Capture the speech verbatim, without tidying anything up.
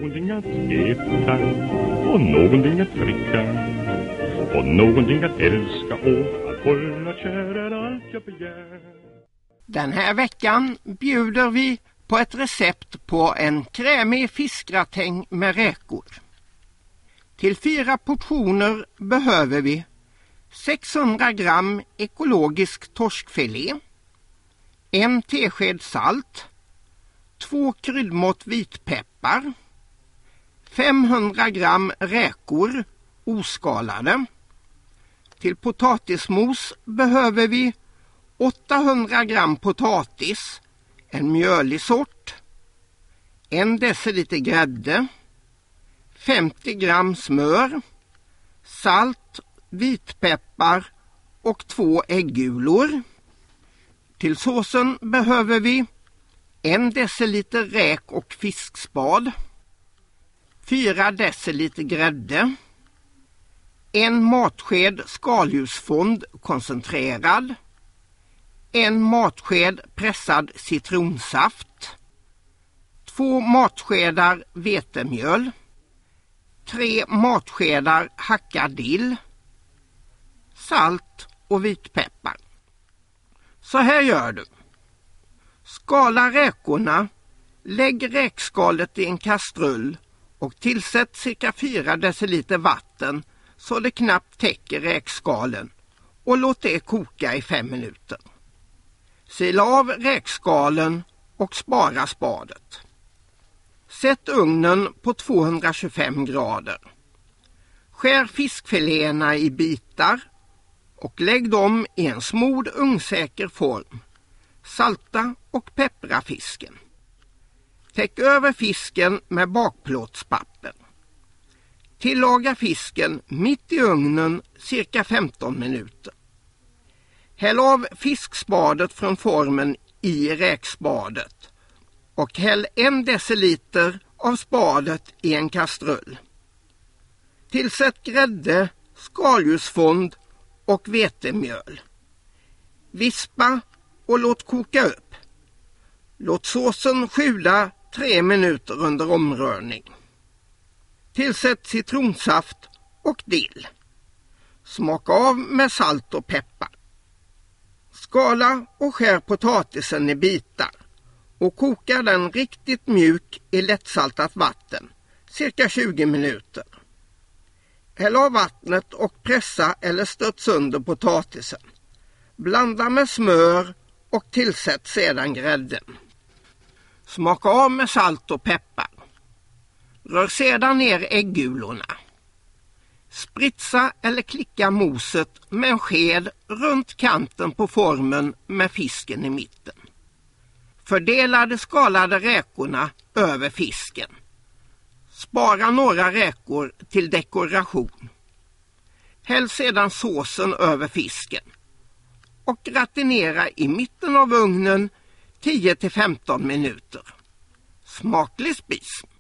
någonting att äta och någonting att dricka och någonting att älska och att hålla kär är allt jag begär. Den här veckan bjuder vi på ett recept på en krämig fiskgratäng med räkor. Till fyra portioner behöver vi sexhundra gram ekologisk torskfilé, en tesked salt, två kryddmått vitpeppar, femhundra gram räkor oskalade. Till potatismos behöver vi åttahundra gram potatis, en mjölig sort, en deciliter grädde, femtio gram smör, salt, vitpeppar och två äggulor. Till såsen behöver vi en deciliter räk och fiskspad, fyra deciliter grädde, en matsked skaldjursfond koncentrerad, en matsked pressad citronsaft, två matskedar vetemjöl, tre matskedar hackad dill, salt och vitpeppar. Så här gör du. Skala räkorna, lägg räkskalet i en kastrull och tillsätt cirka fyra deciliter vatten så det knappt täcker räkskalen och låt det koka i fem minuter. Sila av räkskalen och spara spadet. Sätt ugnen på tvåhundratjugofem grader. Skär fiskfiléerna i bitar och lägg dem i en smord ugnssäker form. Salta och peppra fisken. Täck över fisken med bakplåtspapper. Tillaga fisken mitt i ugnen cirka femton minuter. Häll av fiskspadet från formen i räkspadet och häll en deciliter av spadet i en kastrull. Tillsätt grädde, skaldjursfond och vetemjöl. Vispa och låt koka upp. Låt såsen sjuda tre minuter under omrörning. Tillsätt citronsaft och dill. Smaka av med salt och peppar. Skala och skär potatisen i bitar och koka den riktigt mjuk i lättsaltat vatten, cirka tjugo minuter. Häll av vattnet och pressa eller stöt sönder potatisen. Blanda med smör och tillsätt sedan grädden. Smaka av med salt och peppar. Rör sedan ner äggulorna. Spritsa eller klicka moset med en sked runt kanten på formen med fisken i mitten. Fördela de skalade räkorna över fisken. Spara några räkor till dekoration. Häll sedan såsen över fisken och gratinera i mitten av ugnen tio till femton minuter. Smaklig spis!